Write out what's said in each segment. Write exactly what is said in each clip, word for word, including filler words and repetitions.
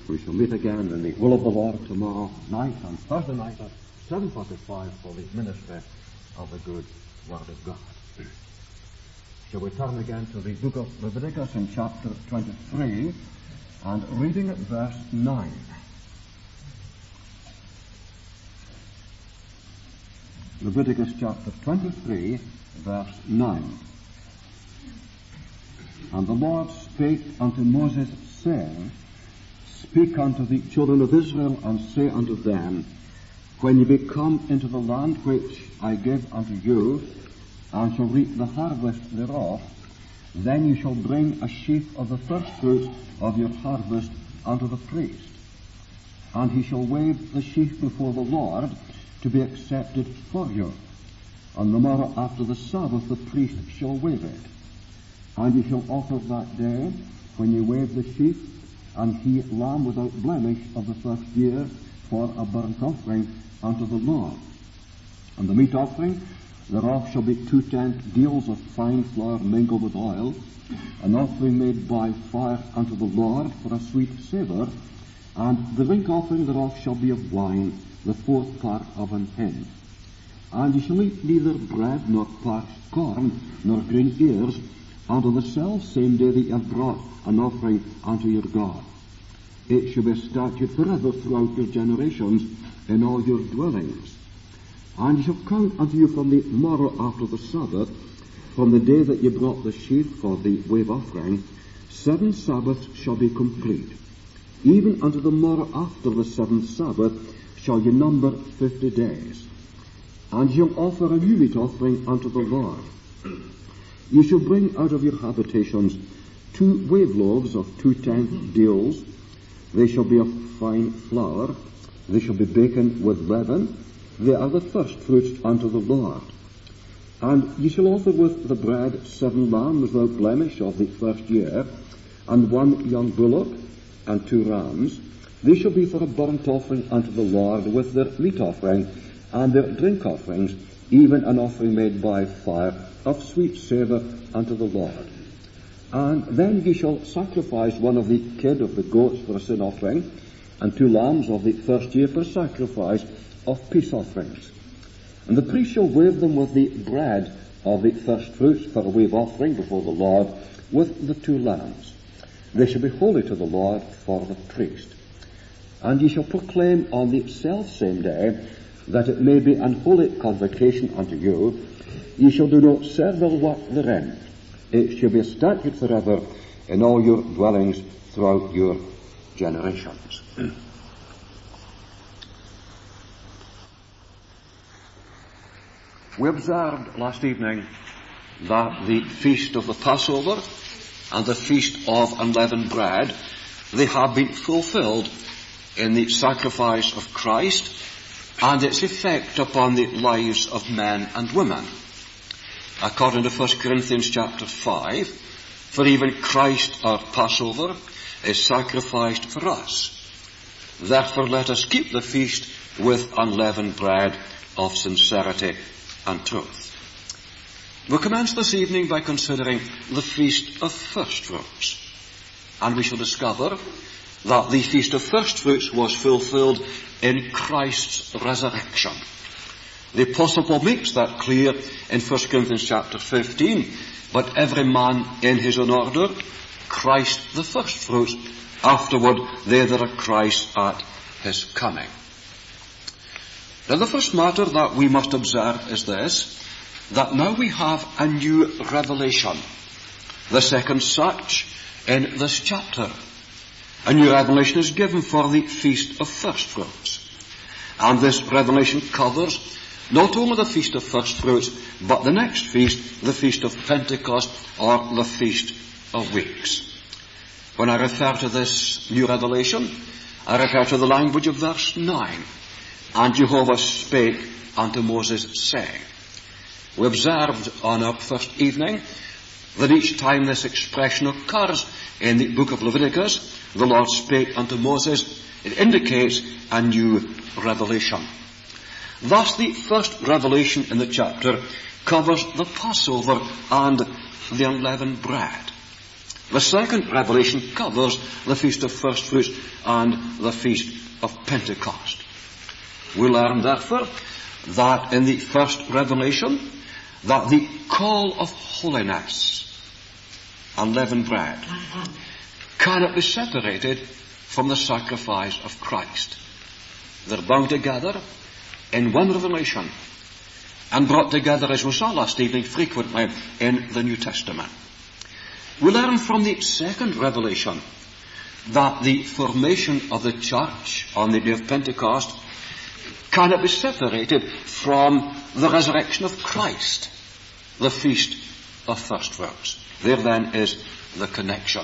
We shall meet again in the will of the Lord tomorrow night and Thursday night at seven forty-five for the ministry of the good Word of God. Shall we turn again to the book of Leviticus in chapter twenty-three and reading at verse nine. Leviticus chapter twenty-three, verse nine. And the Lord spake unto Moses, saying, Speak unto the children of Israel, and say unto them, When ye be come into the land which I give unto you, and shall reap the harvest thereof, then ye shall bring a sheaf of the first fruit of your harvest unto the priest. And he shall wave the sheaf before the Lord, to be accepted for you. On the morrow after the Sabbath the priest shall wave it. And ye shall offer that day, when ye wave the sheaf, and he lamb without blemish of the first year, for a burnt offering unto the Lord. And the meat offering thereof shall be two tenth deals of fine flour mingled with oil, an offering made by fire unto the Lord for a sweet savour, and the drink offering thereof shall be of wine, the fourth part of an hin. And ye shall eat neither bread, nor parched corn, nor green ears, unto the self same day that ye have brought an offering unto your God. It shall be a statute forever throughout your generations in all your dwellings. And ye shall count unto you from the morrow after the Sabbath, from the day that ye brought the sheaf for the wave offering, seven Sabbaths shall be complete. Even unto the morrow after the seventh Sabbath shall ye number fifty days. And ye shall offer a new meat offering unto the Lord. Ye shall bring out of your habitations two wave loaves of two tenth deals. They shall be of fine flour. They shall be baken with leaven. They are the first fruits unto the Lord. And ye shall offer with the bread seven lambs without blemish of the first year, and one young bullock, and two rams. They shall be for a burnt offering unto the Lord, with their meat offering and their drink offerings, even an offering made by fire of sweet savour unto the Lord. And then ye shall sacrifice one of the kid of the goats for a sin offering, and two lambs of the first year for a sacrifice of peace offerings. And the priest shall wave them with the bread of the first fruits for a wave offering before the Lord, with the two lambs. They shall be holy to the Lord for the priest. And ye shall proclaim on the selfsame day, that it may be an holy convocation unto you. Ye shall do no servile work therein. It shall be a statute forever in all your dwellings throughout your generations. We observed last evening that the feast of the Passover and the feast of unleavened bread, they have been fulfilled in the sacrifice of Christ and its effect upon the lives of men and women. According to First Corinthians chapter five, for even Christ our Passover is sacrificed for us. Therefore let us keep the feast with unleavened bread of sincerity and truth. We commence this evening by considering the Feast of First Fruits. And we shall discover that the Feast of First Fruits was fulfilled in Christ's resurrection. The Apostle Paul makes that clear in First Corinthians chapter fifteen. But every man in his own order, Christ the first fruits, afterward they that are Christ at his coming. Now the first matter that we must observe is this, that now we have a new revelation, the second such in this chapter. A new revelation is given for the Feast of First Fruits. And this revelation covers not only the Feast of First Fruits, but the next feast, the Feast of Pentecost, or the Feast of Weeks. When I refer to this new revelation, I refer to the language of verse nine. And Jehovah spake unto Moses, saying. We observed on our first evening that each time this expression occurs in the book of Leviticus, the Lord spake unto Moses, it indicates a new revelation. Thus the first revelation in the chapter covers the Passover and the unleavened bread. The second revelation covers the Feast of First Fruits and the Feast of Pentecost. We learn, therefore, that in the first revelation, that the call of holiness, unleavened bread, cannot be separated from the sacrifice of Christ. They're bound together in one revelation and brought together, as we saw last evening, frequently in the New Testament. We learn from the second revelation that the formation of the church on the day of Pentecost cannot be separated from the resurrection of Christ, the Feast of First Fruits. There then is the connection.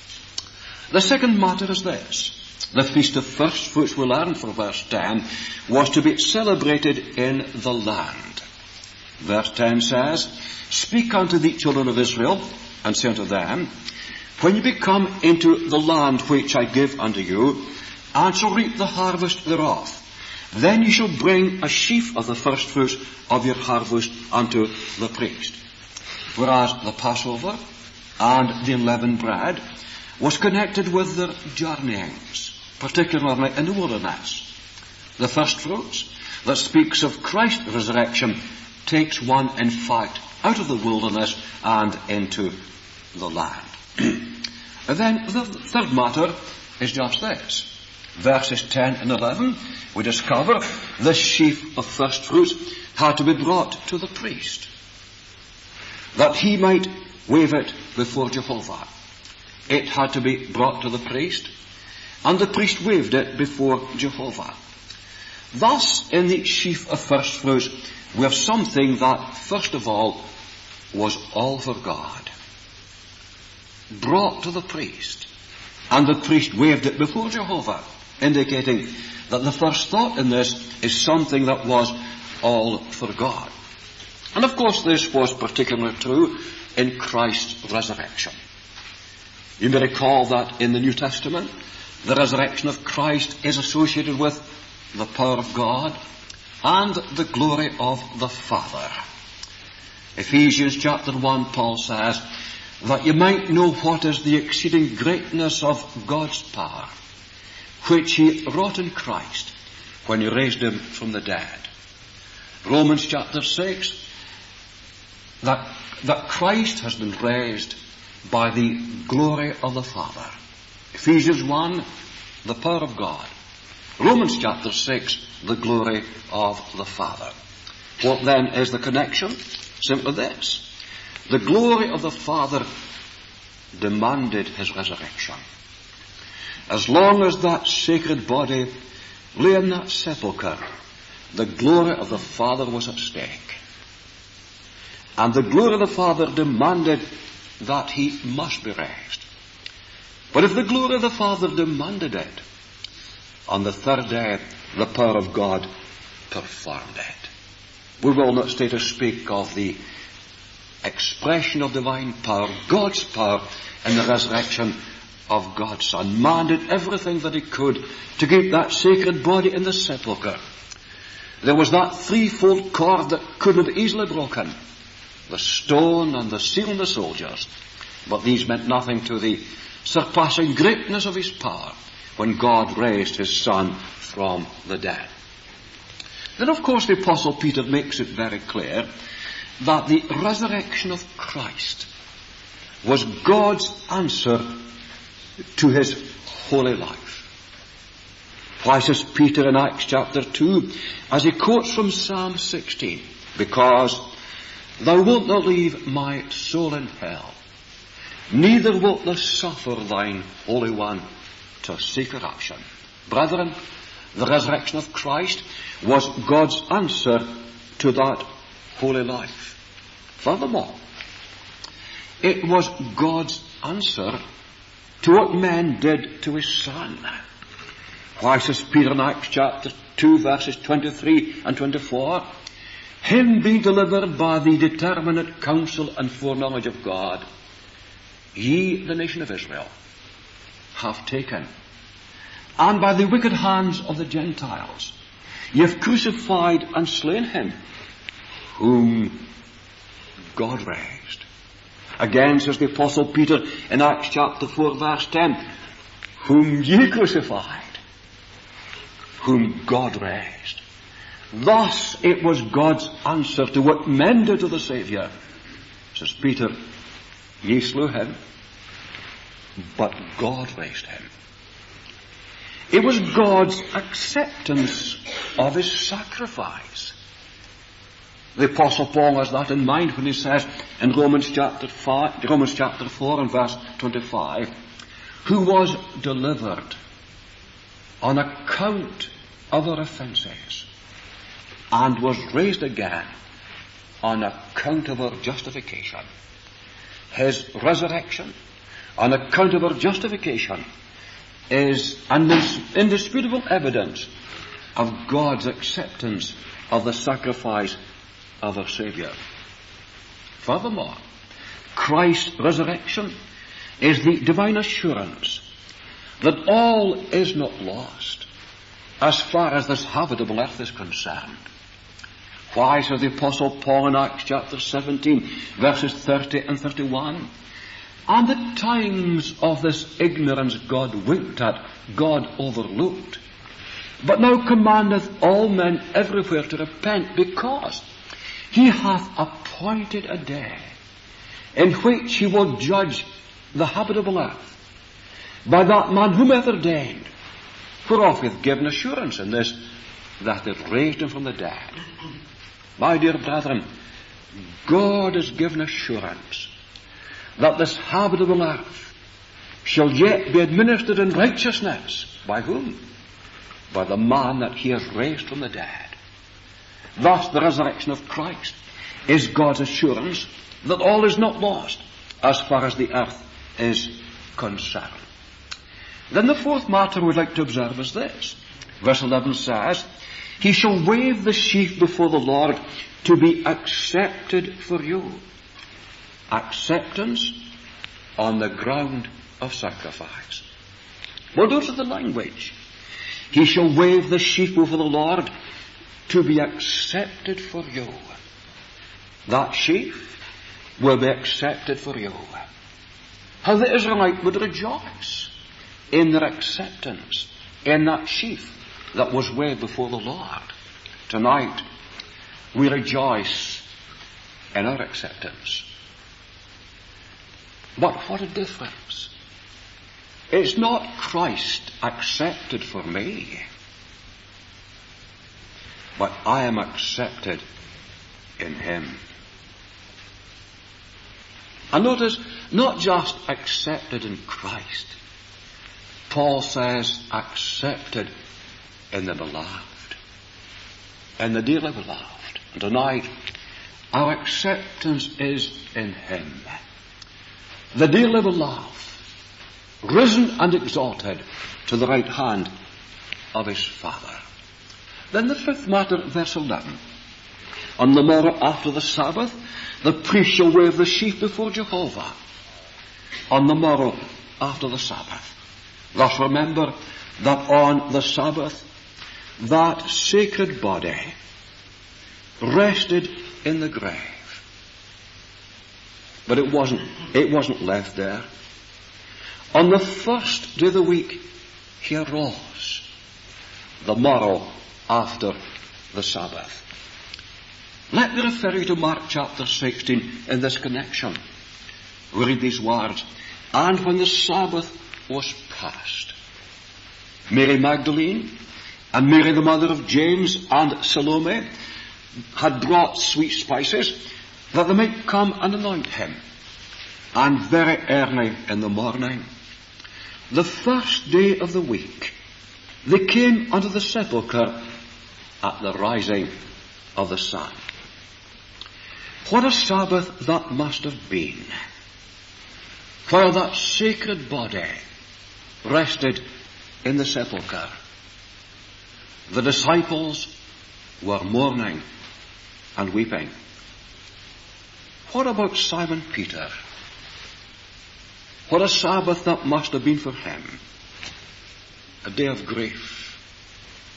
The second matter is this. The Feast of First Fruits, we learn from verse ten, was to be celebrated in the land. Verse ten says, "Speak unto the children of Israel, and say unto them, when you be come into the land which I give unto you, and shall reap the harvest thereof, then you shall bring a sheaf of the first fruits of your harvest unto the priest." Whereas the Passover and the unleavened bread was connected with their journeyings, particularly in the wilderness. The first fruits that speaks of Christ's resurrection takes one, in fact, out of the wilderness and into the land. And then the third matter is just this. Verses ten and eleven, we discover the sheaf of first fruits had to be brought to the priest, that he might wave it before Jehovah. It had to be brought to the priest, and the priest waved it before Jehovah. Thus, in the sheaf of first fruits, we have something that, first of all, was all for God, brought to the priest, and the priest waved it before Jehovah, indicating that the first thought in this is something that was all for God. And of course this was particularly true in Christ's resurrection. You may recall that in the New Testament, the resurrection of Christ is associated with the power of God and the glory of the Father. Ephesians chapter one, Paul says, that you might know what is the exceeding greatness of God's power, which he wrought in Christ when he raised him from the dead. Romans chapter six, that, that Christ has been raised by the glory of the Father. Ephesians one, the power of God. Romans chapter six, the glory of the Father. What then is the connection? Simply this. The glory of the Father demanded his resurrection. As long as that sacred body lay in that sepulchre, the glory of the Father was at stake. And the glory of the Father demanded that he must be raised. But if the glory of the Father demanded it, on the third day the power of God performed it. We will not stay to speak of the expression of divine power, God's power in the resurrection of God's Son. Man did everything that he could to keep that sacred body in the sepulchre. There was that threefold cord that couldn't have easily broken. The stone and the seal and the soldiers. But these meant nothing to the surpassing greatness of his power when God raised his Son from the dead. Then of course the Apostle Peter makes it very clear that the resurrection of Christ was God's answer to his holy life. Why says Peter in Acts chapter two, as he quotes from Psalm sixteen, because thou wilt not leave my soul in hell, neither wilt thou suffer thine Holy One to see corruption. Brethren, the resurrection of Christ was God's answer to that holy life. Furthermore, it was God's answer to what men did to his Son. Why says Peter in Acts chapter two verses twenty-three and twenty-four, him being delivered by the determinate counsel and foreknowledge of God, ye, the nation of Israel, have taken, and by the wicked hands of the Gentiles, ye have crucified and slain him, whom God raised, Again, says the Apostle Peter in Acts chapter four, verse ten, whom ye crucified, whom God raised. Thus it was God's answer to what men did to the Saviour. Says Peter, ye slew him, but God raised him. It was God's acceptance of his sacrifice. The Apostle Paul has that in mind when he says in Romans chapter five, Romans chapter four and verse twenty-five, who was delivered on account of our offences and was raised again on account of our justification. His resurrection on account of our justification is an indisputable evidence of God's acceptance of the sacrifice of our Saviour. Furthermore, Christ's resurrection is the divine assurance that all is not lost as far as this habitable earth is concerned. Why, says the Apostle Paul in Acts chapter seventeen, verses thirty and thirty-one, and the times of this ignorance God winked at, God overlooked, but now commandeth all men everywhere to repent, because he hath appointed a day in which he will judge the habitable earth by that man whom hath ordained, whereof he hath given assurance in this, that hath raised him from the dead. My dear brethren, God has given assurance that this habitable earth shall yet be administered in righteousness. By whom? By the man that he has raised from the dead. Thus the resurrection of Christ is God's assurance that all is not lost as far as the earth is concerned. Then the fourth matter we'd like to observe is this. Verse eleven says, he shall wave the sheaf before the Lord to be accepted for you. Acceptance on the ground of sacrifice. Well, notice the language. He shall wave the sheaf before the Lord to be accepted for you. That sheaf will be accepted for you. How the Israelite would rejoice in their acceptance in that sheaf that was waved before the Lord. Tonight, we rejoice in our acceptance. But what a difference. It's not Christ accepted for me, but I am accepted in him. And notice, not just accepted in Christ. Paul says accepted in the beloved, in the dearly beloved. And tonight, our acceptance is in him. The dearly beloved, risen and exalted to the right hand of his Father. Then the fifth matter, verse eleven. On the morrow after the Sabbath, the priest shall wave the sheaf before Jehovah. On the morrow after the Sabbath. Thus remember that on the Sabbath, that sacred body rested in the grave. But it wasn't, it wasn't left there. On the first day of the week, he arose, the morrow after the Sabbath. Let me refer you to Mark chapter sixteen in this connection. We read these words, and when the Sabbath was past, Mary Magdalene and Mary the mother of James and Salome had brought sweet spices that they might come and anoint him. And very early in the morning, the first day of the week, they came unto the sepulchre at the rising of the sun. What a Sabbath that must have been, while that sacred body rested in the sepulchre. The disciples were mourning and weeping. What about Simon Peter? What a Sabbath that must have been for him. A day of grief,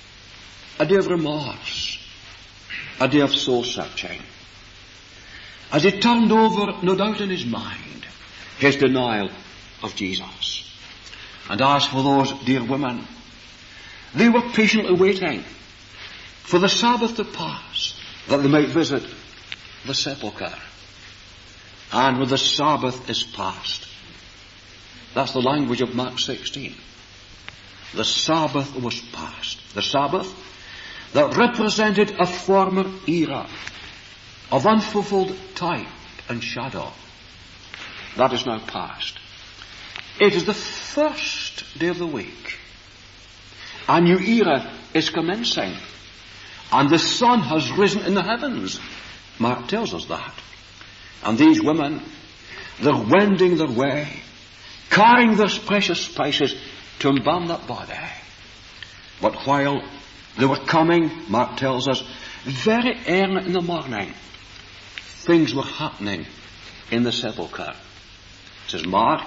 a day of remorse, a day of soul searching. as he turned over, no doubt in his mind, his denial of Jesus. And as for those dear women, they were patiently waiting for the Sabbath to pass, that they might visit the sepulchre. And when the Sabbath is past, that's the language of Mark sixteen. The Sabbath was past. The Sabbath that represented a former era of unfulfilled type and shadow. That is now past. It is the first day of the week. A new era is commencing. And the sun has risen in the heavens. Mark tells us that. And these women, they're wending their way, carrying their precious spices to embalm that body. But while they were coming, Mark tells us, very early in the morning, things were happening in the sepulchre. It says Mark,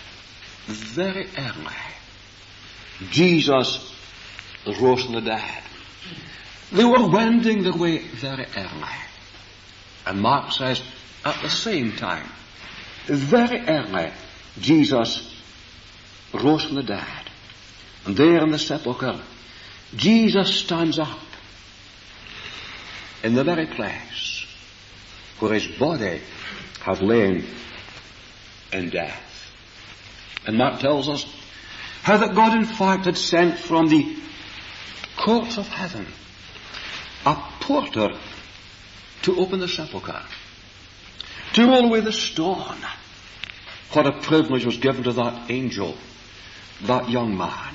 very early, Jesus rose from the dead. They were wending their way very early. And Mark says, at the same time, very early, Jesus rose from the dead. And there in the sepulchre, Jesus stands up in the very place where his body had lain in death. And Mark tells us how that God in fact had sent from the courts of heaven a porter to open the sepulchre, to roll away the stone. What a privilege was given to that angel, that young man.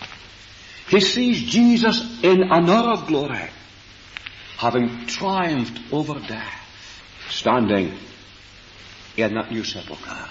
He sees Jesus in an hour of glory, having triumphed over death, standing in that new sepulchre.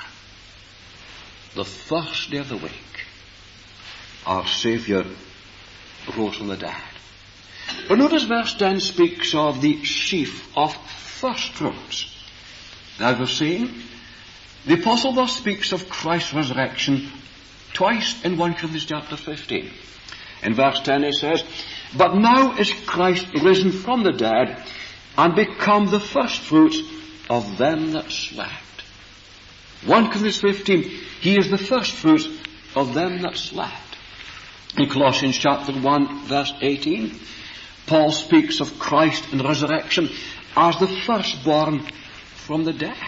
The first day of the week, our Saviour rose from the dead. But notice verse ten speaks of the sheaf of first fruits. Now we've seen, the Apostle thus speaks of Christ's resurrection twice in First Corinthians chapter fifteen. In verse ten he says, but now is Christ risen from the dead and become the first fruits of them that slept. First Corinthians fifteen, he is the first fruits of them that slept. In Colossians chapter one verse eighteen, Paul speaks of Christ in resurrection as the firstborn from the dead.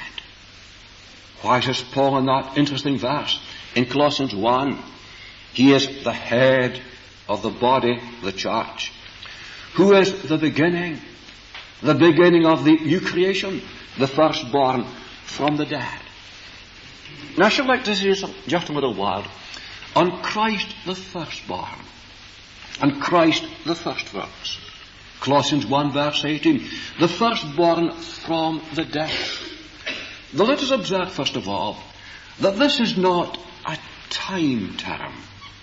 Why says Paul in that interesting verse in Colossians one, he is the head of the body, the church, who is the beginning, the beginning of the new creation, the firstborn from the dead. Now I should like to say just a little word on Christ the firstborn and Christ the firstfruits. Colossians one verse eighteen, the firstborn from the dead. Now let us observe first of all that this is not a time term.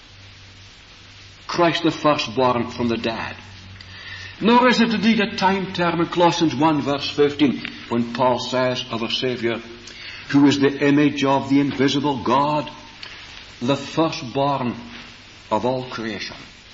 Christ the firstborn from the dead. Nor is it indeed a time term in Colossians one verse fifteen when Paul says of our Saviour, who is the image of the invisible God, the firstborn of all creation.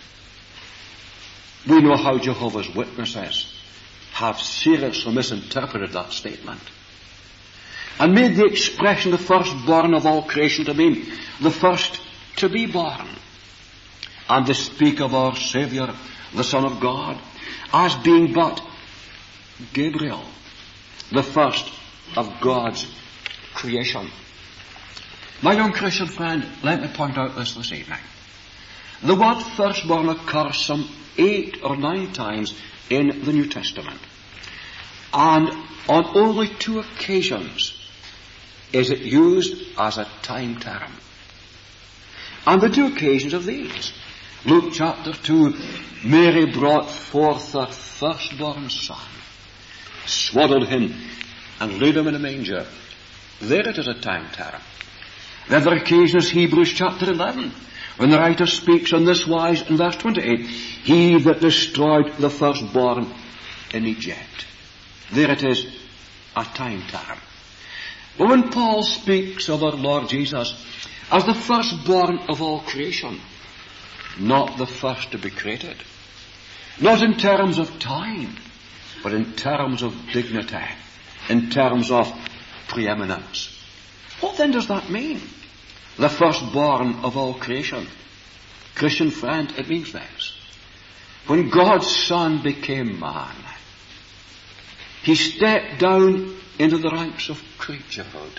We know how Jehovah's Witnesses have seriously misinterpreted that statement and made the expression the firstborn of all creation to mean the first to be born, and to speak of our Saviour, the Son of God, as being but Gabriel, the first of God's creation. My young Christian friend, let me point out this this evening. The word firstborn occurs some eight or nine times in the New Testament. And on only two occasions is it used as a time term. And the two occasions of these, Luke chapter two, Mary brought forth her firstborn son, swaddled him, and laid him in a manger. There it is a time term. The other occasion is Hebrews chapter eleven, when the writer speaks on this wise in verse twenty-eight, he that destroyed the firstborn in Egypt. There it is, a time term. But when Paul speaks of our Lord Jesus as the firstborn of all creation, not the first to be created, not in terms of time, but in terms of dignity, in terms of preeminence. What then does that mean? The firstborn of all creation. Christian friend, it means this. When God's Son became man, he stepped down into the ranks of creaturehood.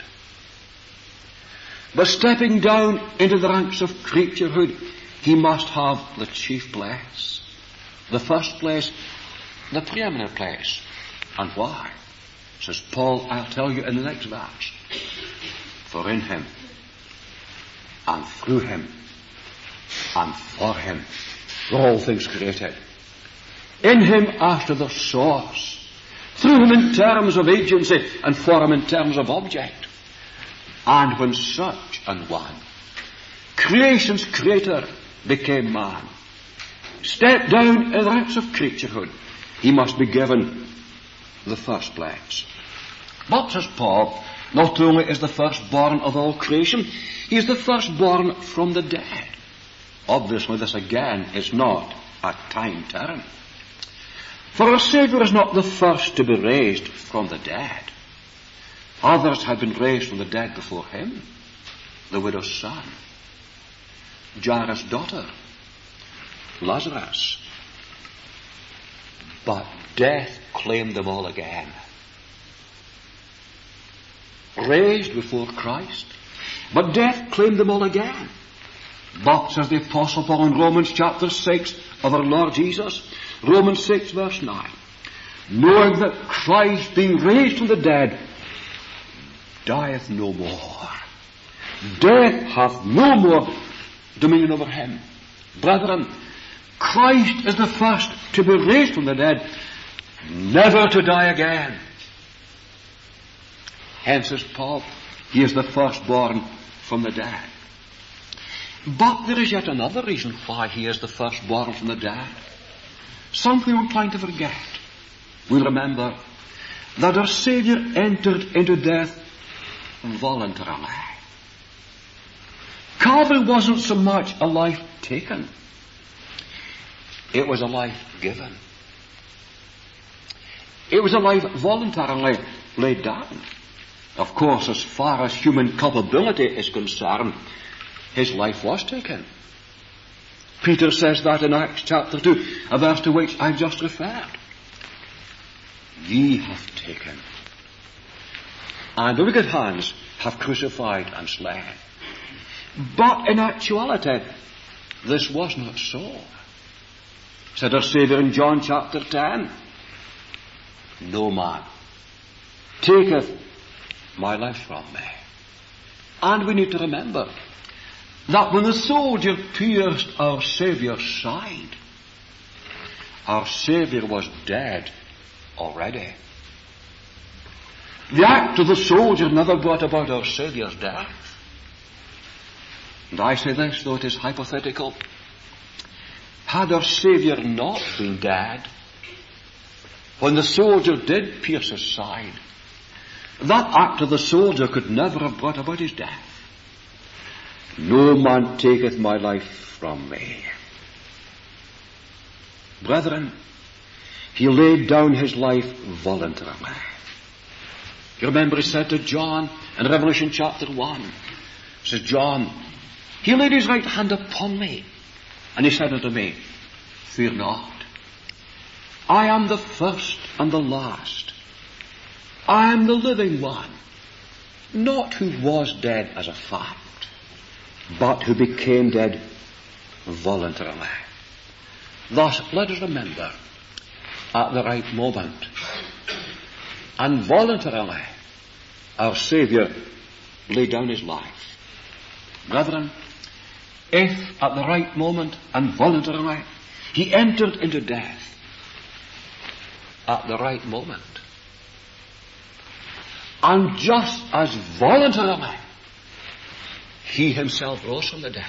But stepping down into the ranks of creaturehood, he must have the chief place, the first place, the preeminent place. And why? Says Paul, I'll tell you in the next verse. For in him, and through him, and for him, were all things created. In him after the source, through him in terms of agency, and for him in terms of object. And when such an one, creation's creator, became man, stepped down in the ranks of creaturehood, he must be given the first place. But, says Paul, not only is the firstborn of all creation, he is the firstborn from the dead. Obviously, this again is not a time term. For our Saviour is not the first to be raised from the dead. Others had been raised from the dead before him. The widow's son, Jairus' daughter, Lazarus. But death claimed them all again. Raised before Christ, but death claimed them all again. But, says the Apostle Paul in Romans chapter six of our Lord Jesus, Romans six verse nine, knowing that Christ, being raised from the dead, dieth no more. Death hath no more dominion over him. Brethren, Christ is the first to be raised from the dead, never to die again. Hence, says Paul, he is the firstborn from the dead. But there is yet another reason why he is the firstborn from the dead. Something we're trying to forget. We remember that our Saviour entered into death voluntarily. Calvary wasn't so much a life taken. It was a life given. It was a life voluntarily laid down. Of course, as far as human culpability is concerned, his life was taken. Peter says that in Acts chapter two, a verse to which I've just referred. Ye have taken, and the wicked hands have crucified and slain. But in actuality, this was not so. Said our Saviour in John chapter ten, no man taketh my life from me. And we need to remember that when the soldier pierced our Saviour's side, our Saviour was dead already. The act of the soldier never brought about our Saviour's death. And I say this, though it is hypothetical. Had our Saviour not been dead, when the soldier did pierce his side, that act of the soldier could never have brought about his death. No man taketh my life from me. Brethren, he laid down his life voluntarily. You remember he said to John in Revelation chapter one, says John, he laid his right hand upon me, and he said unto me, fear not. I am the first and the last. I am the living one, not who was dead as a fact, but who became dead voluntarily. Thus, let us remember, at the right moment, and voluntarily, our Saviour laid down his life. Brethren, if at the right moment and voluntarily he entered into death, at the right moment, and just as voluntarily he himself rose from the dead,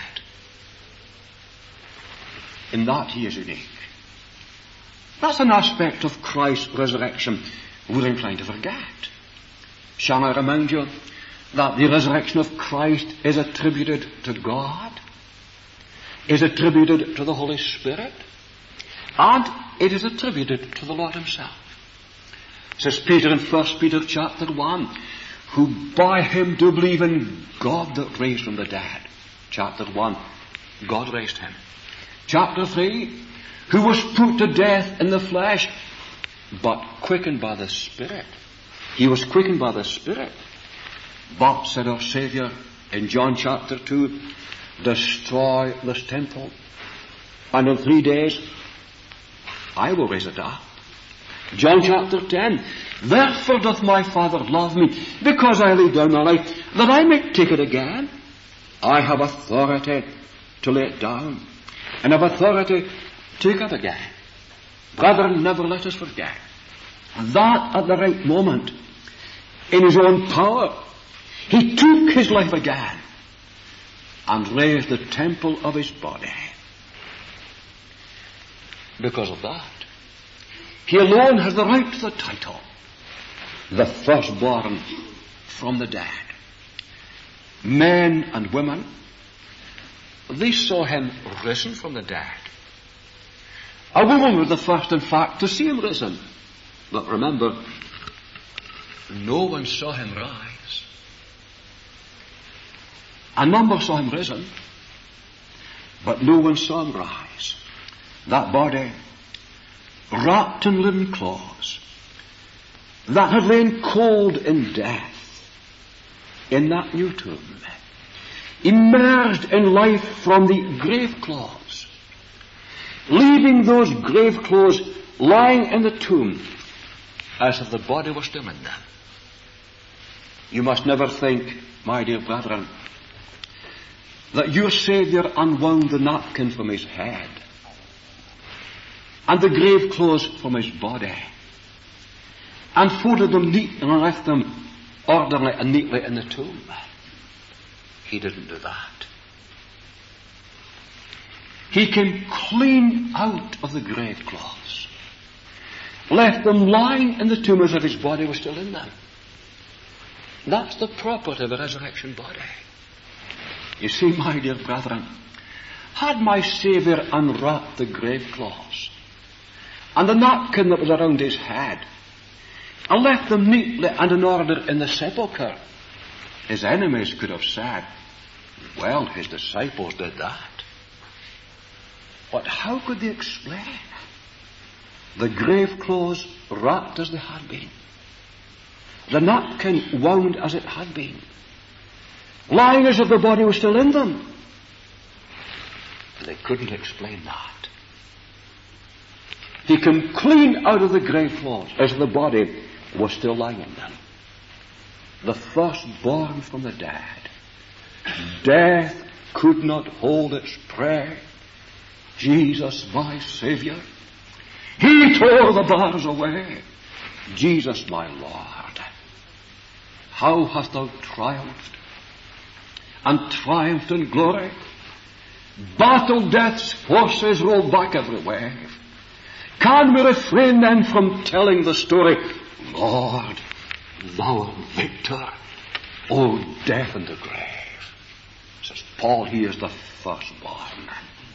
in that he is unique. That's an aspect of Christ's resurrection we're inclined to forget. Shall I remind you that the resurrection of Christ is attributed to God, is attributed to the Holy Spirit, and it is attributed to the Lord himself. Says Peter in First Peter chapter one, who by him do believe in God that raised from the dead. Chapter one, God raised him. Chapter three, who was put to death in the flesh, but quickened by the Spirit. He was quickened by the Spirit. But, said our Saviour in John chapter two, destroy this temple, and in three days I will raise it up. John chapter ten, therefore doth my Father love me, because I lay down my life, that I may take it again. I have authority to lay it down, and have authority to take it again. Brethren, never let us forget that at the right moment, in his own power, he took his life again and raised the temple of his body. Because of that, he alone has the right to the title, the firstborn from the dead. Men and women, they saw him risen from the dead. A woman was the first, in fact, to see him risen. But remember, no one saw him rise. A number saw him risen, but no one saw him rise. That body, wrapped in linen clothes, that had lain cold in death, in that new tomb, emerged in life from the grave clothes, leaving those grave clothes lying in the tomb as if the body was still in them. You must never think, my dear brethren, that your Saviour unwound the napkin from his head and the grave clothes from his body and folded them neatly and left them orderly and neatly in the tomb. He didn't do that. He came clean out of the grave clothes, left them lying in the tomb as if his body was still in them. That's the property of a resurrection body. You see, my dear brethren, had my Saviour unwrapped the grave clothes and the napkin that was around his head and left them neatly and in order in the sepulchre, his enemies could have said, well, his disciples did that. But how could they explain the grave clothes wrapped as they had been, the napkin wound as it had been, lying as if the body was still in them? They couldn't explain that. He came clean out of the grave clothes as the body was still lying in them. The firstborn from the dead. Death could not hold its prey. Jesus, my Saviour. He tore the bars away. Jesus, my Lord. How hast thou triumphed and triumphed in glory? Battle death's forces roll back every wave. Can we refrain then from telling the story, Lord, thou art victor, O death and the grave? Says Paul, he is the firstborn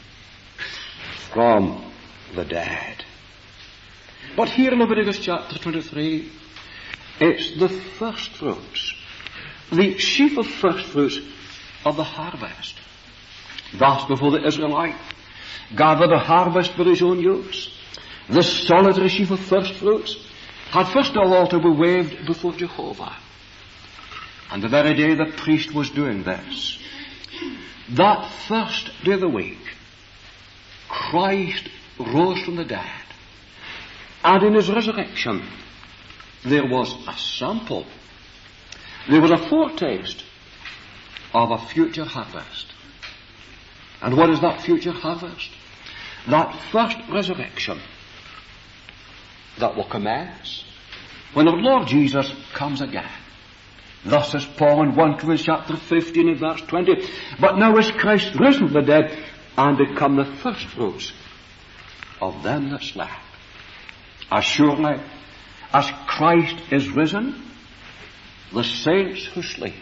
from the dead. But here in Leviticus chapter twenty-three, it's the first fruits, the sheaf of first fruits of the harvest. Thus before the Israelite gathered the harvest for his own use, this solitary sheaf of first fruits had first of all to be waved before Jehovah. And the very day the priest was doing this, that first day of the week, Christ rose from the dead. And in his resurrection, there was a sample, there was a foretaste of a future harvest. And what is that future harvest? That first resurrection that will commence when our Lord Jesus comes again. Thus says Paul in First Corinthians chapter fifteen and verse twenty, but now is Christ risen from the dead and become the first fruits of them that slept. As surely as Christ is risen, the saints who sleep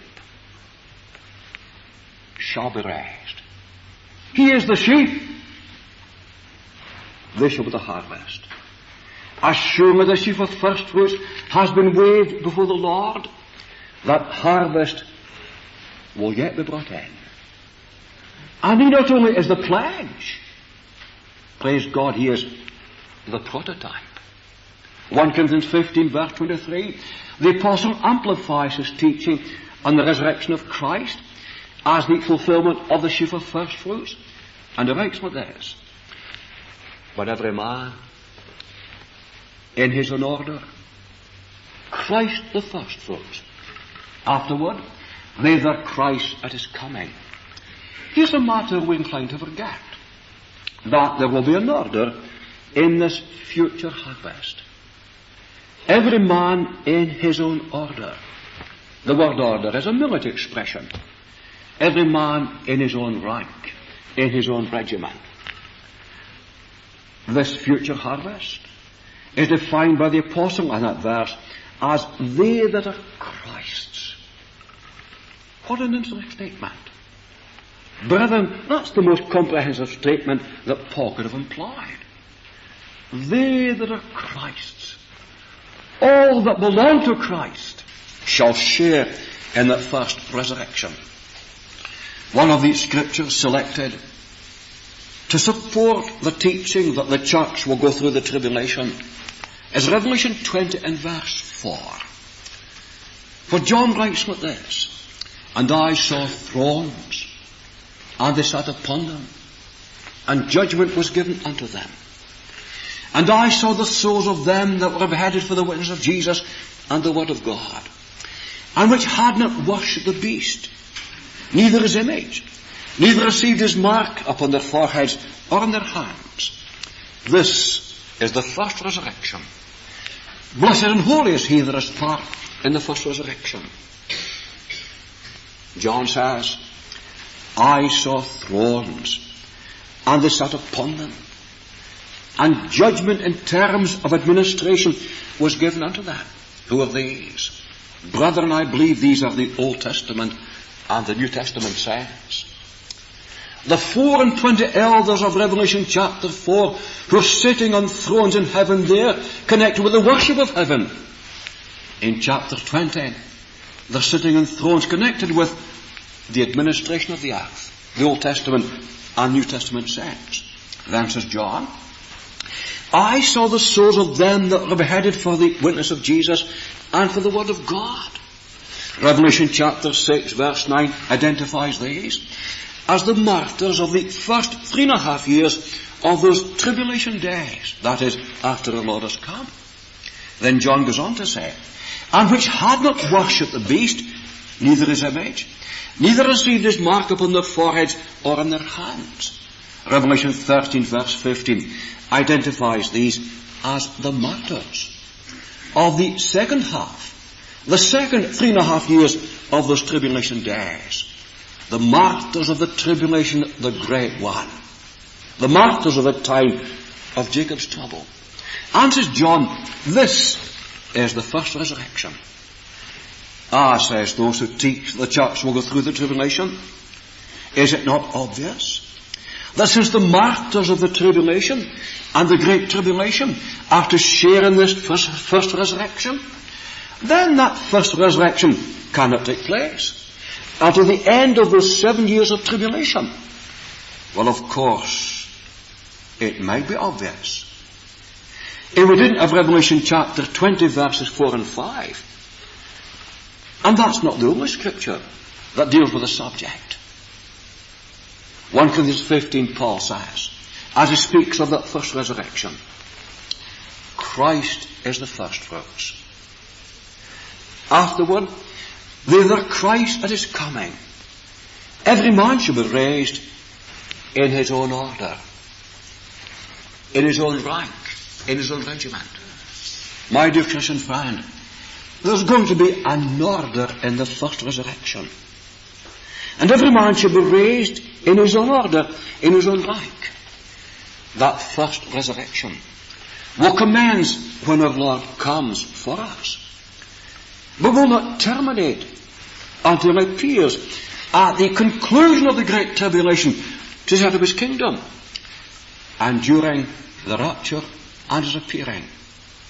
shall be raised. He is the sheaf. They shall be the harvest. as surely the sheaf of first fruits has been waved before the Lord, that harvest will yet be brought in. And he not only is the pledge, praise God, he is the prototype. First Corinthians fifteen verse twenty-three, the apostle amplifies his teaching on the resurrection of Christ as the fulfillment of the sheaf of first fruits. And he writes like this: but every man in his own order, Christ the first fruits. Afterward, neither Christ at his coming. Here's a matter we're inclined to forget, that there will be an order in this future harvest. Every man in his own order. The word order is a military expression. Every man in his own rank, in his own regiment. This future harvest is defined by the apostle in that verse as they that are Christ's. What an interesting statement. Brethren, that's the most comprehensive statement that Paul could have implied. They that are Christ's, all that belong to Christ, shall share in that first resurrection. One of these scriptures selected to support the teaching that the church will go through the tribulation is Revelation twenty and verse four. For John writes like this: and I saw thrones, and they sat upon them, and judgment was given unto them. And I saw the souls of them that were beheaded for the witness of Jesus and the word of God, and which had not worshipped the beast, neither his image, neither received his mark upon their foreheads or on their hands. This is the first resurrection. Blessed and holy is he that has part in the first resurrection. John says, I saw thrones, and they sat upon them, and judgment in terms of administration was given unto them. Who are these? Brethren, I believe these are the Old Testament and the New Testament saints. The four and twenty elders of Revelation chapter four, who are sitting on thrones in heaven there, connected with the worship of heaven. In chapter twenty, they're sitting on thrones connected with the administration of the earth, the Old Testament and New Testament saints. Then says John, I saw the souls of them that were beheaded for the witness of Jesus and for the word of God. Revelation chapter six verse nine identifies these as the martyrs of the first three and a half years of those tribulation days, that is, after the Lord has come. Then John goes on to say, and which had not worshipped the beast, neither his image, neither received his mark upon their foreheads or on their hands. Revelation thirteen verse fifteen identifies these as the martyrs of the second half, the second three and a half years of those tribulation days. The martyrs of the tribulation, the great one. The martyrs of the time of Jacob's trouble. And says John, this is the first resurrection. Ah, says those who teach the church will go through the tribulation. Is it not obvious that since the martyrs of the tribulation and the great tribulation are to share in this first, first resurrection, then that first resurrection cannot take place until the end of those seven years of tribulation? Well, of course, it might be obvious if we didn't have Revelation chapter twenty verses four and five. And that's not the only scripture that deals with the subject. First Corinthians fifteen, Paul says, as he speaks of that first resurrection, Christ is the first fruits. Afterward, thither Christ at his coming. Every man shall be raised in his own order, in his own rank, in his own regiment. My dear Christian friend, there's going to be an order in the first resurrection. And every man shall be raised in his own order, in his own rank. That first resurrection will commence when our Lord comes for us, but will not terminate until it appears at the conclusion of the great tribulation to set up his kingdom, and during the rapture and his appearing.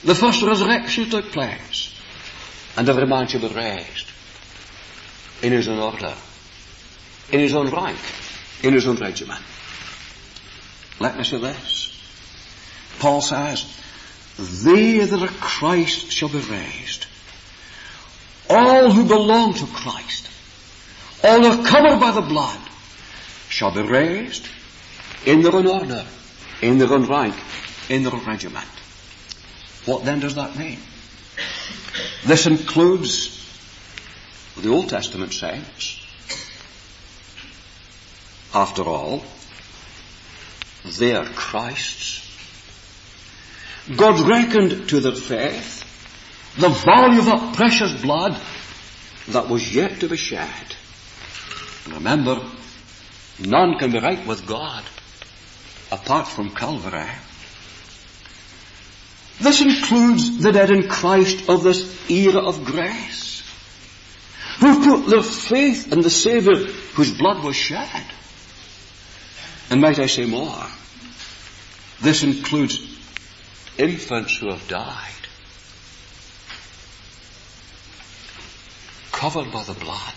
The first resurrection took place, and every man shall be raised in his own order, in his own rank, in his own regiment. Let me say this. Paul says, they that are Christ shall be raised. All who belong to Christ, all who are covered by the blood, shall be raised in their own order, in their own rank, in their own regiment. What then does that mean? This includes the Old Testament saints. After all, they are Christ's. God reckoned to their faith the value of that precious blood that was yet to be shed. Remember, none can be right with God apart from Calvary. This includes the dead in Christ of this era of grace, who put their faith in the Saviour whose blood was shed. And might I say more, this includes infants who have died, covered by the blood.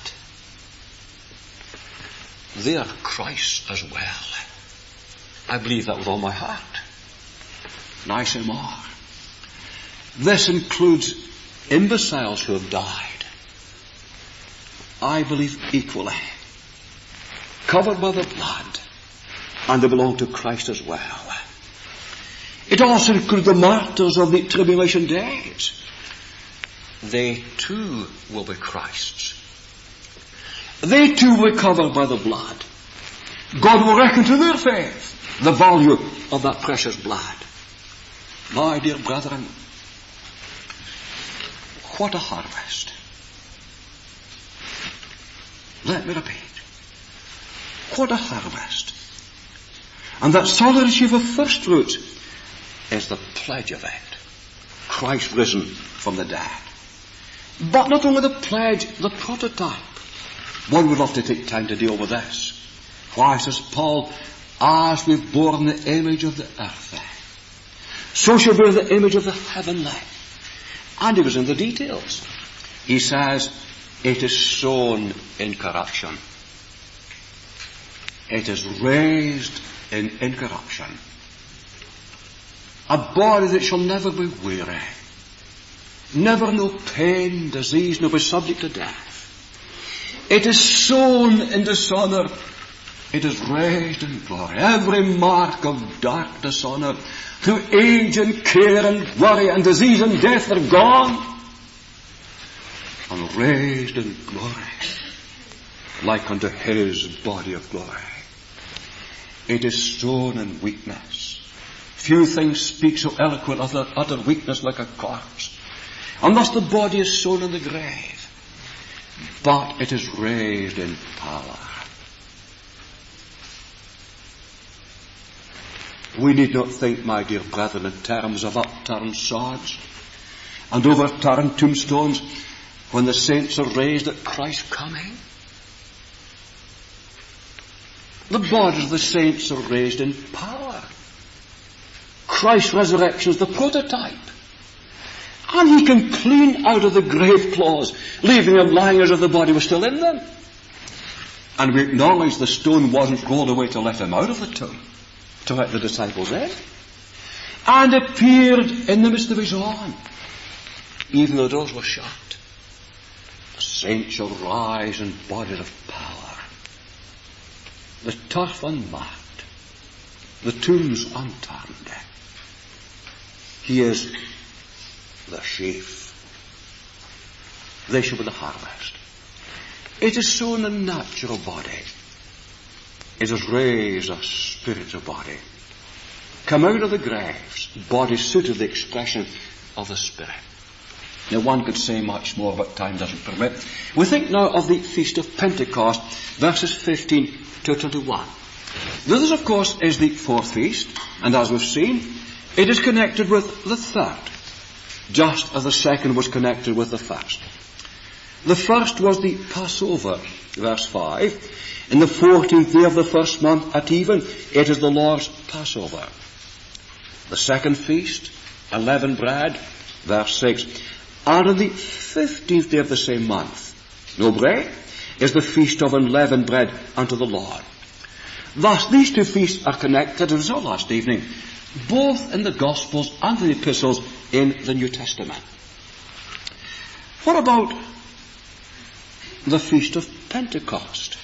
They are Christ as well. I believe that with all my heart. And I say more. This includes imbeciles who have died. I believe equally. Covered by the blood. And they belong to Christ as well. It also includes the martyrs of the tribulation days. They too will be Christ's. They too will be covered by the blood. God will reckon to their faith the value of that precious blood. My dear brethren, what a harvest. Let me repeat. What a harvest. And that solid issue of first fruits is the pledge of it. Christ risen from the dead. But not only the pledge, the prototype. One would love to take time to deal with this. Why, says Paul, as we've borne the image of the earthly, so shall bear the image of the heavenly. And he was in the details. He says, it is sown in corruption. It is raised in incorruption. A body that shall never be weary, never know pain, disease, nor be subject to death. It is sown in dishonour. It is raised in glory. Every mark of dark dishonour, through age and care and worry and disease and death are gone, and raised in glory, like unto his body of glory. It is sown in weakness. Few things speak so eloquent of that utter weakness like a corpse. And thus the body is sown in the grave. But it is raised in power. We need not think, my dear brethren, in terms of upturned sods and overturned tombstones when the saints are raised at Christ's coming. The bodies of the saints are raised in power. Christ's resurrection is the prototype. And he can clean out of the grave clothes, leaving them lying as if the body was still in them. And we acknowledge the stone wasn't rolled away to let him out of the tomb, to let the disciples in. And appeared in the midst of his own, even though the doors were shut. The saints shall rise in bodies of power. The turf unmarked, the tombs unturned. He is the sheaf. They shall be the harvest. It is sown a natural body. It is raised a spiritual body. Come out of the graves, body suited the expression of the Spirit. Now one could say much more, but time doesn't permit. We think now of the Feast of Pentecost, verses fifteen to twenty-one. This, of course, is the fourth feast, and as we've seen, it is connected with the third, just as the second was connected with the first. The first was the Passover, verse five. In the fourteenth day of the first month at even, it is the Lord's Passover. The second feast unleavened bread, verse six. And on the fifteenth day of the same month, no bread, is the feast of unleavened bread unto the Lord. Thus, these two feasts are connected, as we saw last evening, both in the Gospels and the Epistles in the New Testament. What about the Feast of Pentecost?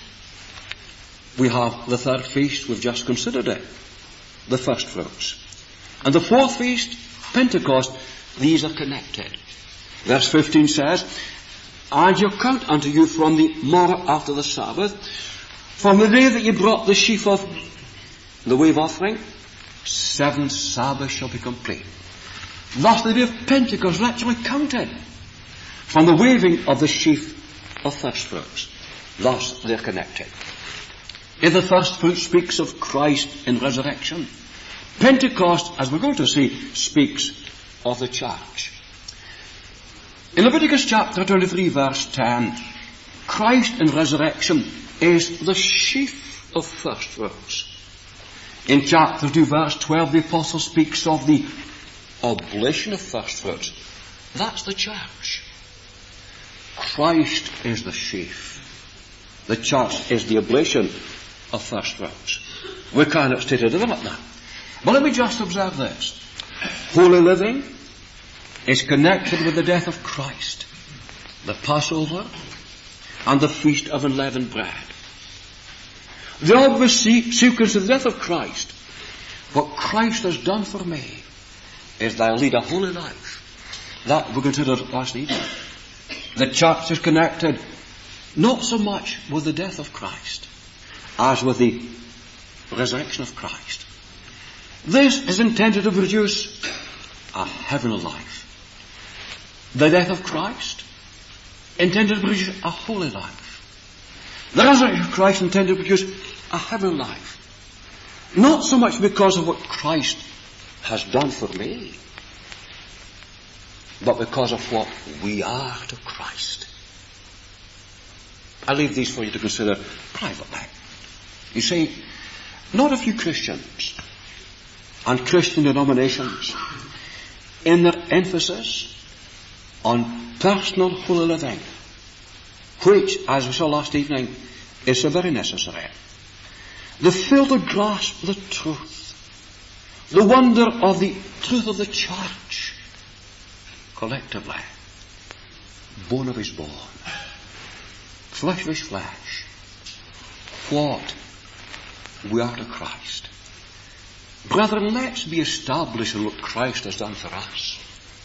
We have the third feast, we've just considered it, the first fruits. And the fourth feast, Pentecost, these are connected. Verse fifteen says, And you count unto you from the morrow after the Sabbath, from the day that you brought the sheaf of the wave offering, seven Sabbaths shall be complete. Thus the day of Pentecost is actually counted from the waving of the sheaf of first fruits. Thus they're connected. If the first fruit speaks of Christ in resurrection, Pentecost, as we're going to see, speaks of the church. In Leviticus chapter twenty-three, verse ten, Christ in resurrection is the sheaf of first fruits. In chapter two, verse twelve, the apostle speaks of the oblation of first fruits. That's the church. Christ is the sheaf. The church is the oblation of first fruits. We cannot state it other than that. But let me just observe this. Holy living is connected with the death of Christ, the Passover, and the feast of unleavened bread. The obvious sequence of the death of Christ, what Christ has done for me, is that I lead a holy life. That we considered last evening. The church is connected not so much with the death of Christ as with the resurrection of Christ. This is intended to produce a heavenly life. The death of Christ intended to produce a holy life. The resurrection of Christ intended to produce a heavenly life. Not so much because of what Christ has done for me, but because of what we are to Christ. I leave these for you to consider privately. You see, not a few Christians and Christian denominations, in their emphasis on personal holy living, which, as we saw last evening, is so very necessary, they fail to grasp the truth, the wonder of the truth of the church, collectively. Bone of his bone, flesh of his flesh, what we are to Christ. Brethren, let's be established in what Christ has done for us,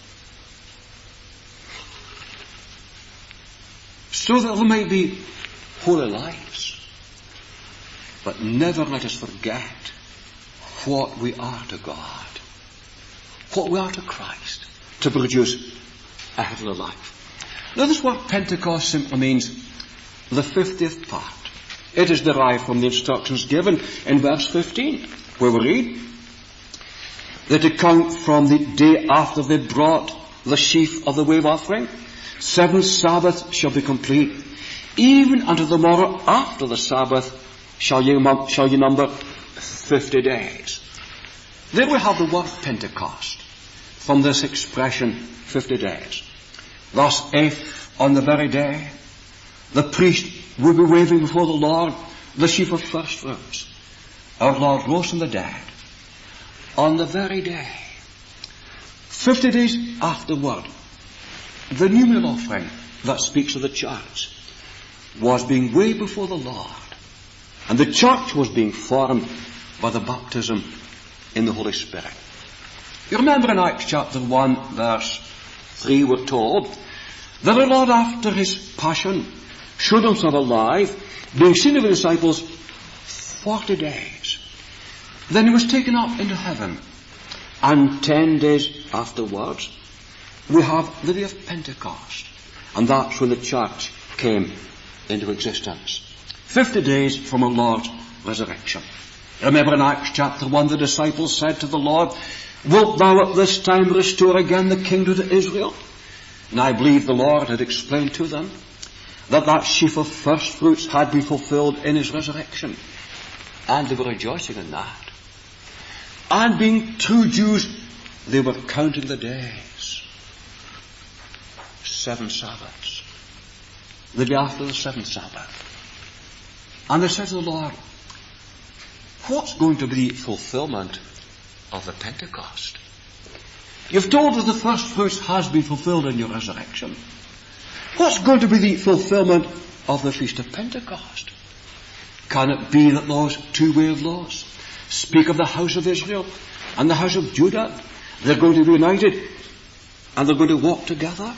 so that there might be holy lives. But never let us forget what we are to God, what we are to Christ, to produce a heavenly life. Now, this word Pentecost simply means the fiftieth part. It is derived from the instructions given in verse fifteen, where we read that to count from the day after they brought the sheaf of the wave offering, seven Sabbaths shall be complete. Even unto the morrow after the Sabbath shall you, shall you number fifty days. There we have the word Pentecost from this expression, fifty days. Thus, if on the very day the priest would be waving before the Lord the sheaf of first fruits, our Lord rose from the dead on the very day, fifty days afterward, the new meal offering that speaks of the church was being waved before the Lord, and the church was being formed by the baptism in the Holy Spirit. You remember in Acts chapter one, verse three, we're told that the Lord, after his passion, showed himself alive, being seen of the disciples forty days. Then he was taken up into heaven, and ten days afterwards we have the day of Pentecost, and that's when the church came into existence. Fifty days from our Lord's resurrection. Remember in Acts chapter one, the disciples said to the Lord, "Wilt thou at this time restore again the kingdom to Israel?" And I believe the Lord had explained to them that that sheaf of first fruits had been fulfilled in his resurrection. And they were rejoicing in that. And being true Jews, they were counting the days. Seven Sabbaths. The day after the seventh Sabbath. And they said to the Lord, what's going to be the fulfillment of the Pentecost? You've told us the first fruits has been fulfilled in your resurrection. What's going to be the fulfillment of the Feast of Pentecost? Can it be that those two wave laws speak of the house of Israel and the house of Judah? They're going to be united and they're going to walk together.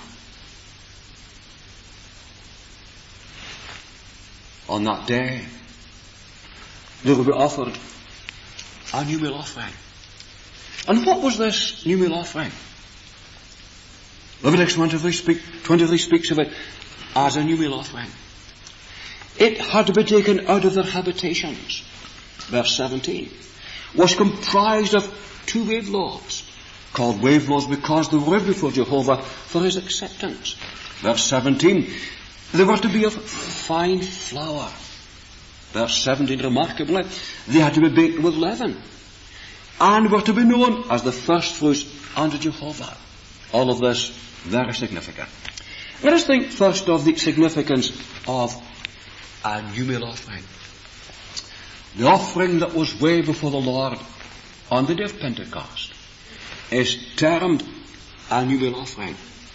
On that day, there will be offered a new meal offering. And what was this new meal offering? Leviticus twenty-three, speak, twenty-three speaks of it as a new meal offering. It had to be taken out of their habitations. Verse seventeen was comprised of two wave loaves, called wave loaves because they were before Jehovah for his acceptance. Verse seventeen, they were to be of fine flour. Verse seventeen, remarkably, they had to be baked with leaven and were to be known as the first fruits unto Jehovah. All of this very significant. Let us think first of the significance of a new meal offering. The offering that was way before the Lord on the day of Pentecost is termed a new meal offering.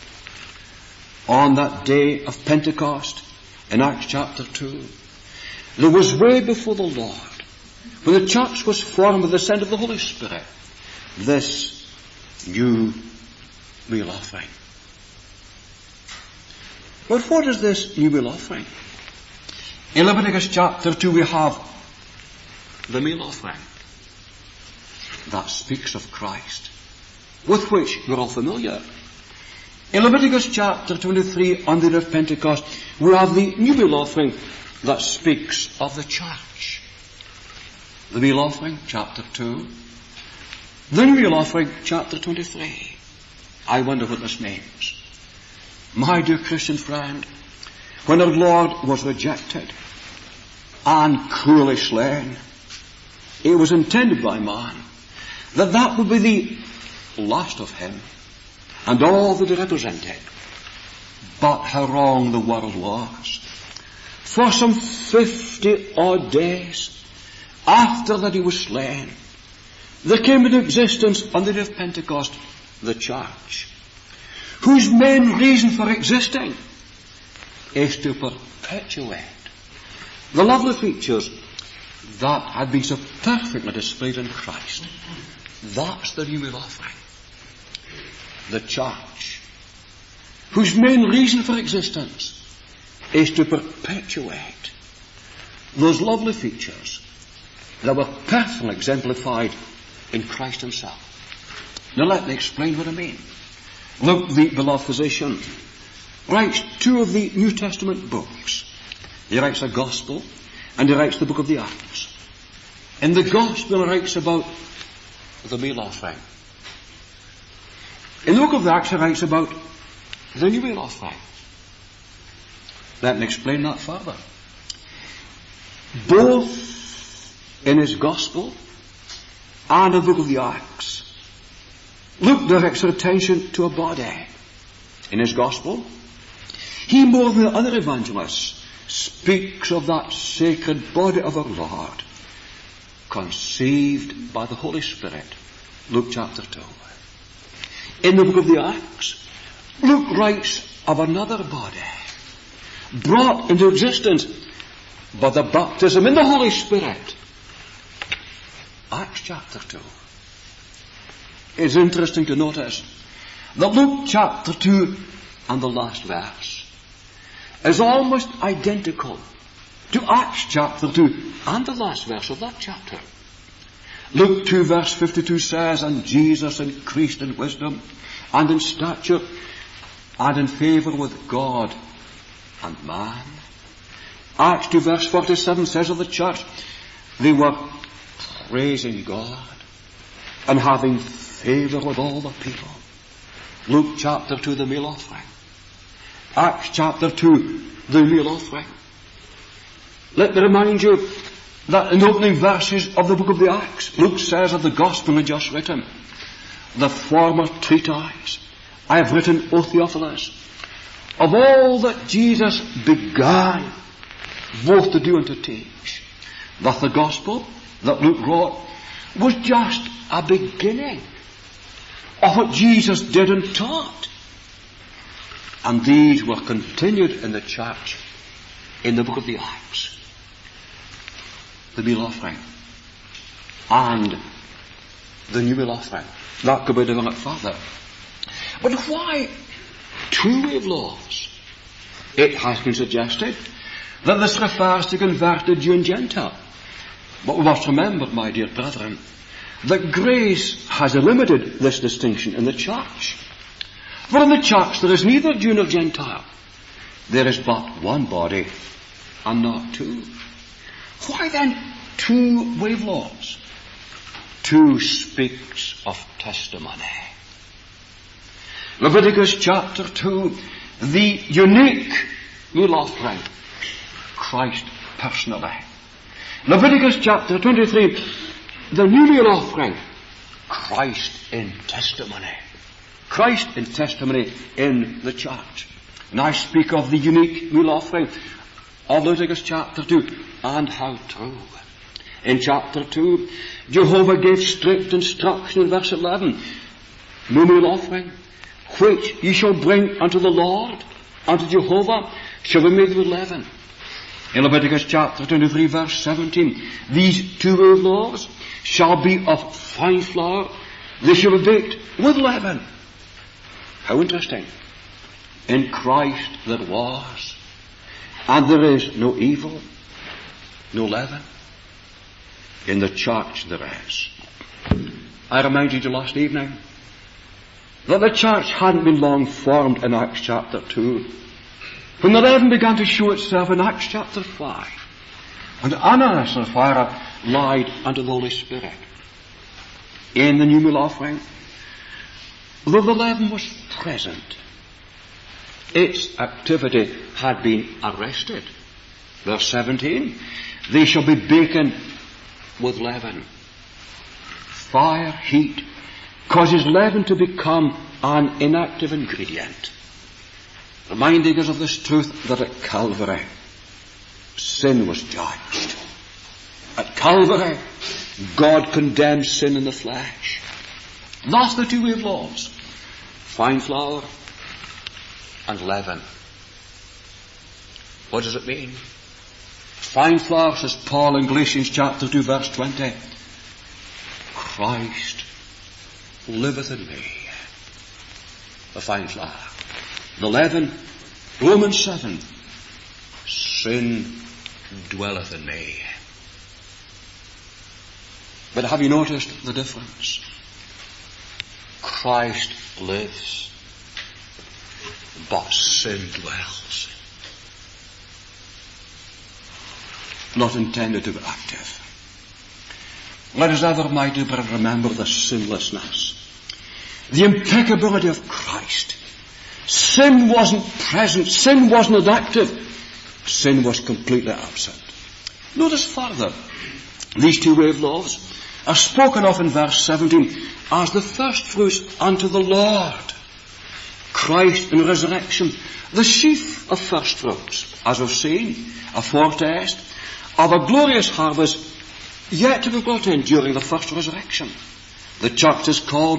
On that day of Pentecost, in Acts chapter two, there was way before the Lord, when the church was formed with the send of the Holy Spirit, this new meal offering. But what is this new meal offering? In Leviticus chapter two we have the meal offering that speaks of Christ, with which we're all familiar. In Leviticus chapter twenty-three, on the day of Pentecost, we have the new meal offering that speaks of the church. The meal offering, chapter two. The new meal offering, chapter twenty-three. I wonder what this means. My dear Christian friend, when our Lord was rejected and cruelly slain, it was intended by man that that would be the last of him and all that he represented. But how wrong the world was. For some fifty odd days after that he was slain, there came into existence on the day of Pentecost the church, whose main reason for existing is to perpetuate the lovely features that had been so perfectly displayed in Christ. That's the new meal offering. The church, whose main reason for existence is to perpetuate those lovely features that were perfectly exemplified in Christ himself. Now let me explain what I mean. Luke, the beloved physician, writes two of the New Testament books. He writes a Gospel and he writes the book of the Acts. In the Gospel he writes about the meal offering. In the book of the Acts he writes about the new meal offering. Let me explain that further. Both in his Gospel and in the book of the Acts, Luke directs our attention to a body. In his Gospel, he more than the other evangelists speaks of that sacred body of our Lord, conceived by the Holy Spirit. Luke chapter two. In the book of the Acts, Luke writes of another body, brought into existence by the baptism in the Holy Spirit. Acts chapter two. It's interesting to notice that Luke chapter two and the last verse is almost identical to Acts chapter two and the last verse of that chapter. Luke two verse fifty-two says, and Jesus increased in wisdom and in stature and in favour with God and man. Acts two verse forty-seven says of the church, they were praising God and having favour with all the people. Luke chapter two, the meal offering. Acts chapter two, the meal offering. Let me remind you that in the opening verses of the book of the Acts, Luke says of the gospel he just written, the former treatise I have written, O Theophilus, of all that Jesus began both to do and to teach, that the gospel that Luke wrote was just a beginning of what Jesus did and taught. And these were continued in the church in the book of the Acts. The meal offering and the new meal offering. That could be developed further. But why two wave laws? It has been suggested that this refers to converted Jew and Gentile. But we must remember, my dear brethren, that grace has eliminated this distinction in the church. For in the church there is neither Jew nor Gentile. There is but one body and not two. Why then two wave laws? Two speaks of testimony. Leviticus chapter two, the unique meal offering, Christ personally. Leviticus chapter twenty-three, the new meal offering, Christ in testimony. Christ in testimony in the church. And I speak of the unique meal offering of Leviticus chapter two, and how true. In chapter two, Jehovah gave strict instruction in verse eleven. No meal offering, which ye shall bring unto the Lord, unto Jehovah, shall be made with leaven. In Leviticus chapter twenty-three, verse seventeen, these two wave laws shall be of fine flour, they shall be baked with leaven. How interesting. In Christ there was, and there is no evil, no leaven. In the church there is. I reminded you last evening that the church hadn't been long formed in Acts chapter two, when the leaven began to show itself in Acts chapter five, and Ananias and Sapphira lied unto the Holy Spirit. In the new meal offering, though the leaven was present, its activity had been arrested. Verse seventeen, they shall be baken with leaven. Fire, heat, causes leaven to become an inactive ingredient, reminding us of this truth that at Calvary, sin was judged. At Calvary, God condemned sin in the flesh. Thus the two wave laws, fine flour and leaven. What does it mean? Fine flour, says Paul in Galatians chapter two, verse twenty. Christ liveth in me. The fine flour. The leaven, Romans seven. Sin dwelleth in me. But have you noticed the difference? Christ lives, but sin dwells. Not intended to be active. Let us ever, my dear brother, remember the sinlessness, the impeccability of Christ. Sin wasn't present. Sin wasn't active. Sin was completely absent. Notice further, these two wave laws are spoken of in verse seventeen as the first fruits unto the Lord. Christ in resurrection, the sheaf of first fruits, as we've seen, a foretaste of a glorious harvest yet to be brought in during the first resurrection. The church is called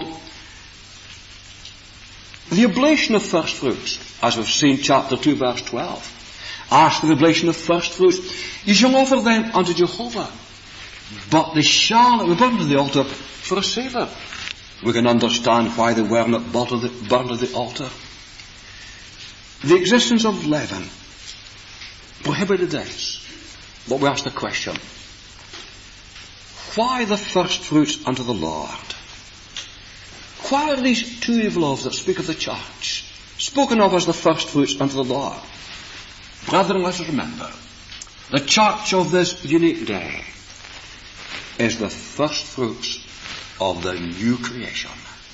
the oblation of first fruits, as we've seen chapter two, verse twelve. Ask for the oblation of first fruits. You shall offer them unto Jehovah, but they shall not be burned to the altar for a savour. We can understand why they were not burned at the altar. The existence of leaven prohibited this. But we ask the question, why the first fruits unto the Lord? Why are these two wave laws that speak of the church spoken of as the first fruits unto the Lord? Brethren, let us remember, the church of this unique day is the first fruits of the new creation.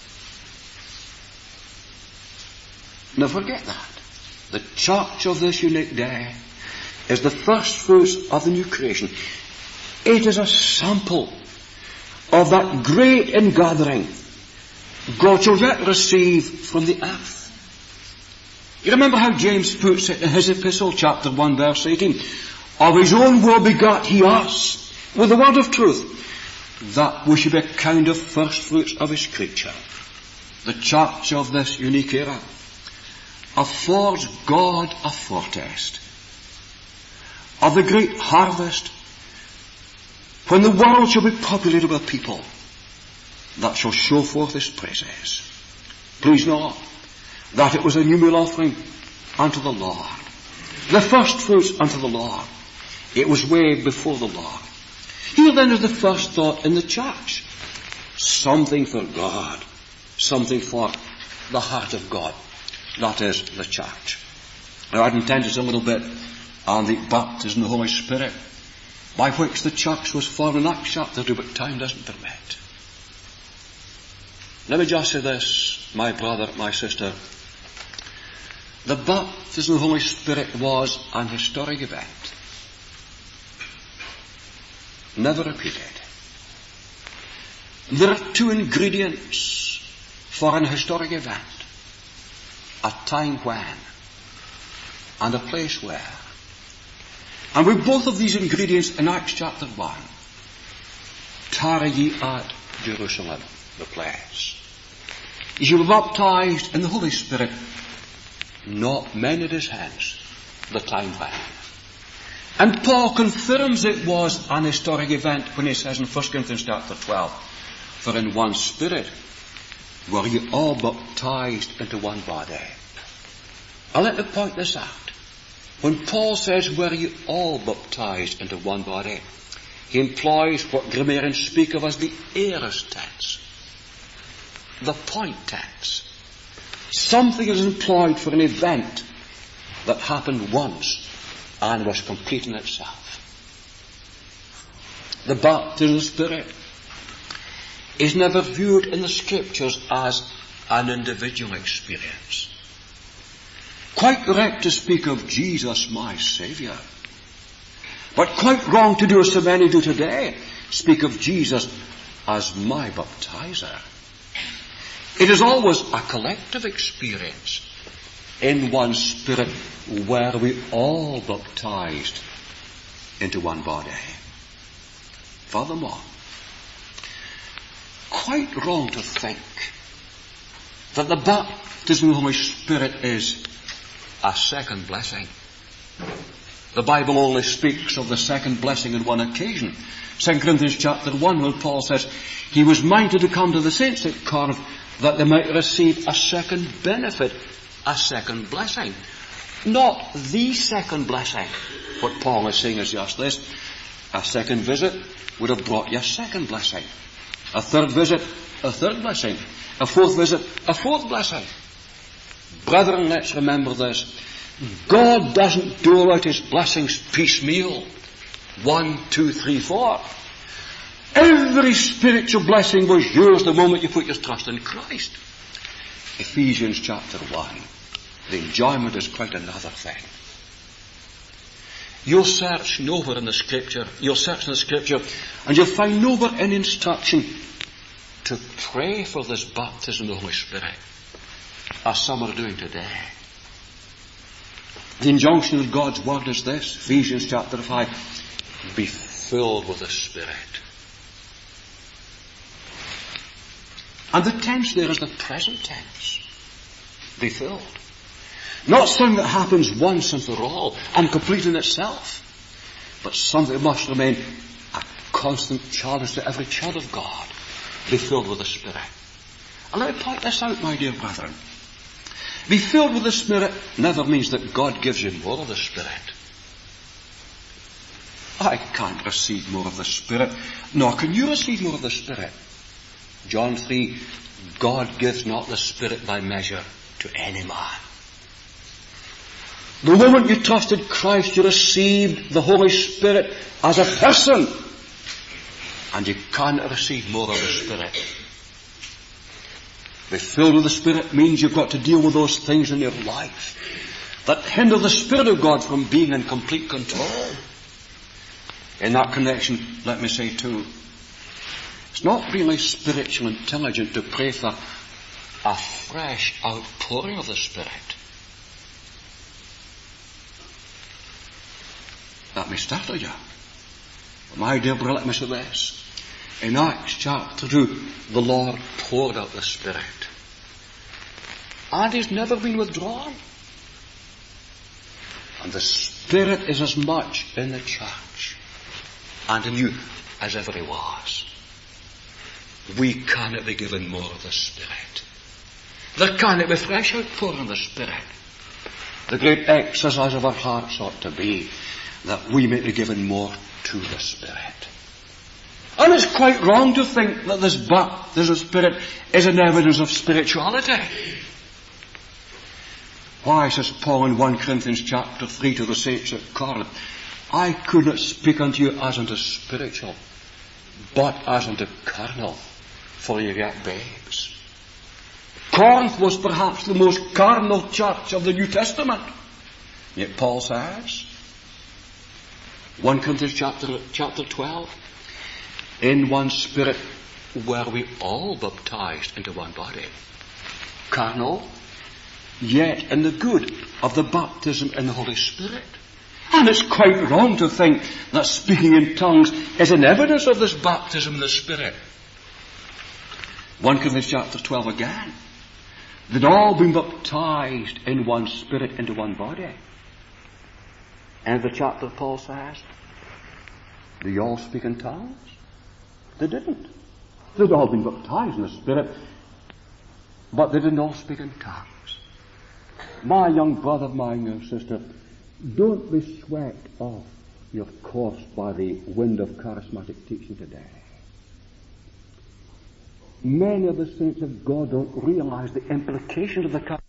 Never forget that. The church of this unique day is the first fruits of the new creation. It is a sample of that great ingathering God shall yet receive from the earth. You remember how James puts it in his epistle, chapter one, verse eighteen. Of his own will begat he us with the word of truth, that we should be accounted of first fruits of his creature. The church of this unique era affords God a foretaste of the great harvest when the world shall be populated with people that shall show forth his praises. Please know that it was a new meal offering unto the Lord, the first fruits unto the Lord. It was way before the Lord. Here then is the first thought in the church. Something for God. Something for the heart of God. That is the church. Now I'd intended a little bit on the baptism of the Holy Spirit, by which the church was formed in Acts chapter two, but time doesn't permit. Let me just say this, my brother, my sister. The baptism of the Holy Spirit was an historic event. Never repeated. There are two ingredients for an historic event. A time when and a place where. And with both of these ingredients in Acts chapter one, tarry ye at Jerusalem, the place. Ye shall be baptized in the Holy Spirit, not many days hence, the time when. And Paul confirms it was an historic event when he says in First Corinthians chapter twelve, for in one Spirit were ye all baptized into one body. I'll let me point this out. When Paul says, were ye all baptized into one body, he employs what grammarians speak of as the aorist tense, the point tense. Something is employed for an event that happened once and was complete in itself. The baptism of the Spirit is never viewed in the Scriptures as an individual experience. Quite correct to speak of Jesus, my Saviour. But quite wrong to do as so many do today, speak of Jesus as my baptizer. It is always a collective experience. In one Spirit were we all baptized into one body. Furthermore, quite wrong to think that the baptism of the Holy Spirit is a second blessing. The Bible only speaks of the second blessing on one occasion. Second Corinthians chapter one, when Paul says, he was minded to come to the saints at Corinth that they might receive a second benefit, a second blessing. Not the second blessing. What Paul is saying is just this. A second visit would have brought you a second blessing. A third visit, a third blessing. A fourth visit, a fourth blessing. Brethren, let's remember this. God doesn't dole out his blessings piecemeal. One, two, three, four. Every spiritual blessing was yours the moment you put your trust in Christ. Ephesians chapter one. The enjoyment is quite another thing. You'll search nowhere in the Scripture, you'll search in the Scripture, and you'll find nowhere any instruction to pray for this baptism of the Holy Spirit, as some are doing today. The injunction of God's Word is this, Ephesians chapter five, be filled with the Spirit. And the tense there is the present tense. Be filled. Not something that happens once and for all and complete in itself, but something that must remain a constant challenge to every child of God. Be filled with the Spirit. And let me point this out, my dear brethren. Be filled with the Spirit never means that God gives you more of the Spirit. I can't receive more of the Spirit, nor can you receive more of the Spirit. John three, God gives not the Spirit by measure to any man. The moment you trusted Christ, you received the Holy Spirit as a person. And you can't receive more of the Spirit. Be filled with the Spirit means you've got to deal with those things in your life that hinder the Spirit of God from being in complete control. In that connection, let me say too, it's not really spiritual intelligence to pray for a fresh outpouring of the Spirit. That may startle you. My dear brother, let me say this. In Acts chapter two, the Lord poured out the Spirit. And He's never been withdrawn. And the Spirit is as much in the church and in you as ever He was. We cannot be given more of the Spirit. There cannot be fresh outpouring of the Spirit. The great exercise of our hearts ought to be that we may be given more to the Spirit. And it's quite wrong to think that this baptism of Spirit is an evidence of spirituality. Why, says Paul in First Corinthians chapter three to the saints at Corinth, I could not speak unto you as unto spiritual, but as unto carnal, for ye yet babes. Corinth was perhaps the most carnal church of the New Testament. Yet Paul says, First Corinthians chapter, chapter twelve, in one Spirit were we all baptized into one body. Carnal, yet in the good of the baptism in the Holy Spirit. And it's quite wrong to think that speaking in tongues is an evidence of this baptism in the Spirit. First Corinthians chapter twelve again. They'd all been baptized in one Spirit into one body. And the chapter Paul says, do you all speak in tongues? They didn't. They'd all been baptized in the Spirit, but they didn't all speak in tongues. My young brother, my young sister, don't be swept off your course by the wind of charismatic teaching today. Many of the saints of God don't realize the implications of the